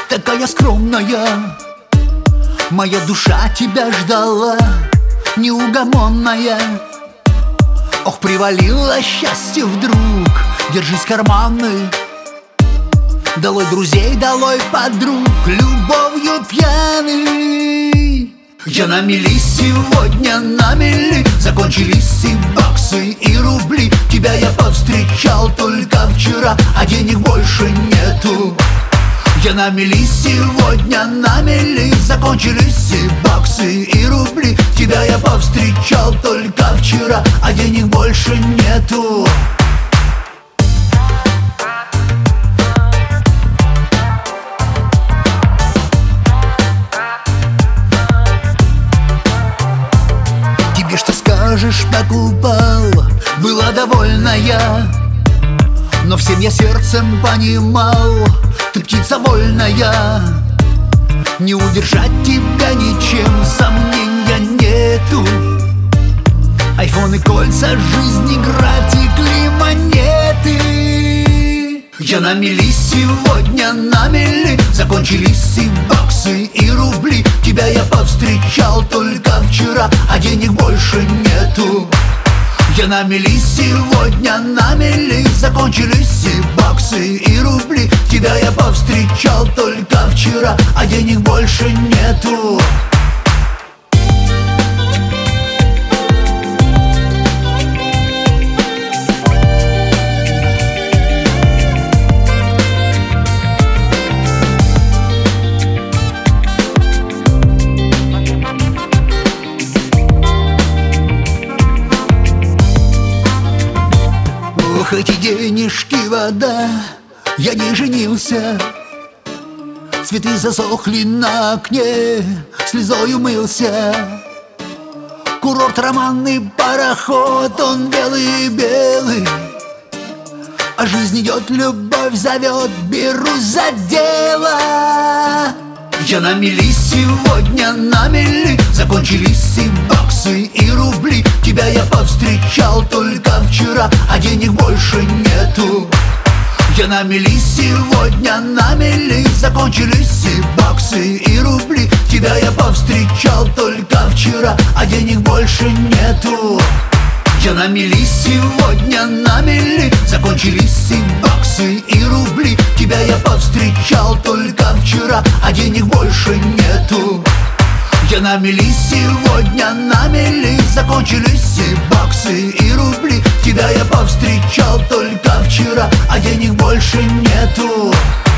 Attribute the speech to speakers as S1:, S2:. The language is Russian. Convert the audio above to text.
S1: такая скромная, моя душа тебя ждала, неугомонная. Ох, привалило счастье вдруг, держись карманы. Долой друзей, долой подруг, любовью пьяный. Я на мели сегодня, на мели. Закончились и баксы, и рубли. Тебя я повстречал только вчера, а денег больше нету. Я на мели сегодня, на мели. Закончились и баксы, и рубли. Тебя я повстречал только вчера, а денег больше нету. Тебе что скажешь, так упал, была довольна я. Но всем я сердцем понимал, ты птица вольная. Не удержать тебя ничем, сомнения нету. Айфоны, кольца, жизнь, игра, текли монеты. Я на мели сегодня, на мели. Закончились и баксы, и рубли. Тебя я повстречал только вчера, а денег больше нету. Я на мели сегодня, на мели. Закончились и баксы, и рубли. Тебя я повстречал только вчера, а денег больше нету. Ох, эти денежки, вода, я не женился. Цветы засохли на окне, слезой умылся. Курорт, романный пароход, он белый-белый. А жизнь идет, любовь зовет, берусь за дело. Я на мели сегодня, на мели. Закончились и баксы, и рубли. Тебя я повстречал только вчера, а денег больше нету. Я на мели сегодня, на мели. Закончились и баксы, и рубли. Тебя я повстречал только вчера, а денег больше нету. Я на мели сегодня, на мели. Закончились и баксы, и рубли. Тебя я повстречал только вчера, а денег больше нету. Я на мели сегодня, на мели. Закончились и баксы, и рубли. Тебя я повстречал только вчера, а денег больше нету.